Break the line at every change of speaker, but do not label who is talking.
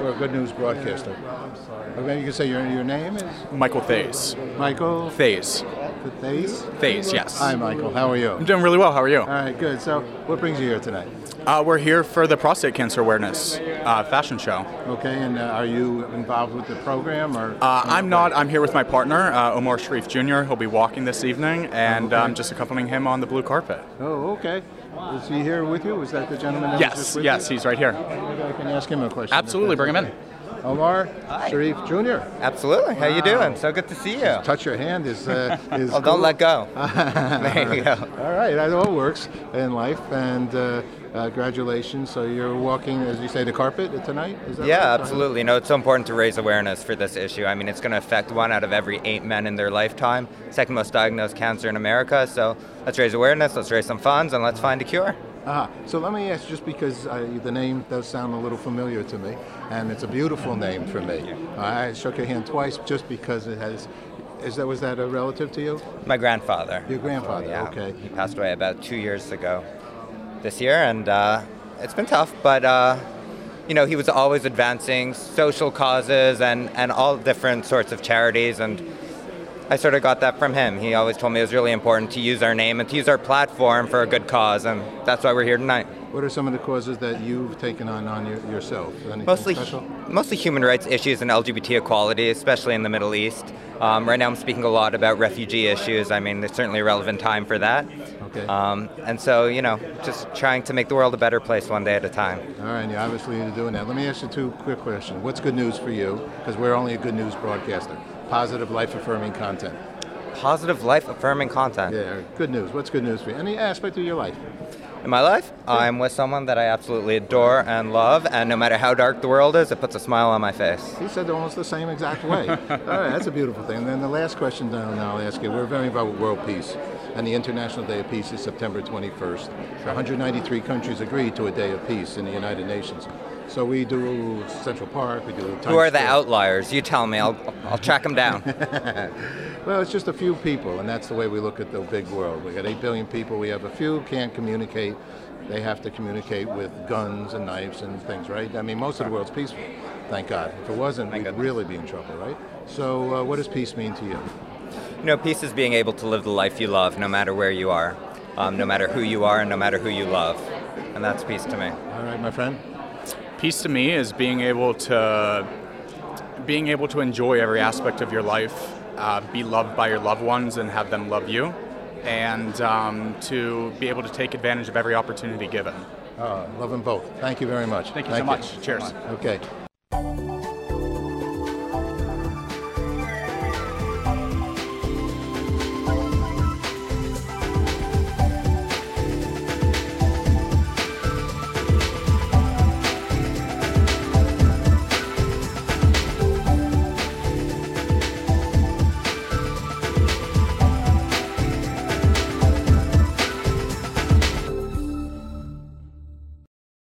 we're a good news broadcaster.
I'm sorry.
Or maybe you can say your name is?
Michael Thays.
Michael
Thays.
Thays?
Thays, yes.
Hi, Michael. How are you?
I'm doing really well. How are you?
All right, good. So, what brings you here tonight?
We're here for the prostate cancer awareness fashion show.
Okay, and are you involved with the program? Or
I'm not. I'm here with my partner, Omar Sharif Jr. He'll be walking this evening, and I'm just accompanying him on the blue carpet.
Oh, okay. Is he here with you? Was that the gentleman that was just with
Yes,
you?
he's right here.
Maybe I can ask him a question.
Absolutely, bring him in.
Omar Sharif Jr.
Absolutely. How you doing? So good to see you.
Touch your hand is
Well,
cool.
don't let go. There you go.
All right, that all works in life, and congratulations. So you're walking, as you say, the carpet tonight? Is that
Yeah,
right?
absolutely. You know, it's so important to raise awareness for this issue. I mean, it's going to affect 1 out of every 8 men in their lifetime, second most diagnosed cancer in America. So let's raise awareness, let's raise some funds, and let's find a cure.
So let me ask, just because the name does sound a little familiar to me, and it's a beautiful name for me. I shook your hand twice just because it has. Was that a relative to you?
My grandfather.
Your grandfather.
Yeah.
Okay.
He passed away about 2 years ago this year, and it's been tough, but you know, he was always advancing social causes and all different sorts of charities, and I sort of got that from him. He always told me it was really important to use our name and to use our platform for a good cause, and that's why we're here tonight.
What are some of the causes that you've taken on yourself? Anything special?
Mostly human rights issues and LGBT equality, especially in the Middle East. Right now I'm speaking a lot about refugee issues. I mean, there's certainly a relevant time for that.
Okay.
And so, you know, just trying to make the world a better place one day at a time.
All right, and you're obviously doing that. Let me ask you 2 quick questions. What's good news for you? Because we're only a good news broadcaster. Positive, life-affirming content.
Positive, life-affirming content.
Yeah, good news. What's good news for you? Any aspect of your life?
In my life, I'm with someone that I absolutely adore and love, and no matter how dark the world is, it puts a smile on my face.
He said almost the same exact way. All right, that's a beautiful thing. And then the last question I'll ask you, we're very involved with world peace, and the International Day of Peace is September 21st. 193 countries agreed to a Day of Peace in the United Nations. So we do Central Park, we do Times
Who are the
Square.
outliers? You tell me, I'll track them down.
Well, it's just a few people, and that's the way we look at the big world. We got 8 billion people, we have a few can't communicate. They have to communicate with guns and knives and things, right? I mean, most of the world's peaceful, thank God. If it wasn't, we'd really be in trouble, right? So what does peace mean to you?
You know, peace is being able to live the life you love, no matter where you are, no matter who you are, and no matter who you love. And that's peace to me.
All right, my friend.
Peace to me is being able to enjoy every aspect of your life, be loved by your loved ones and have them love you, and to be able to take advantage of every opportunity given.
Love them both. Thank you very much.
Thank you so much. Cheers.
Okay.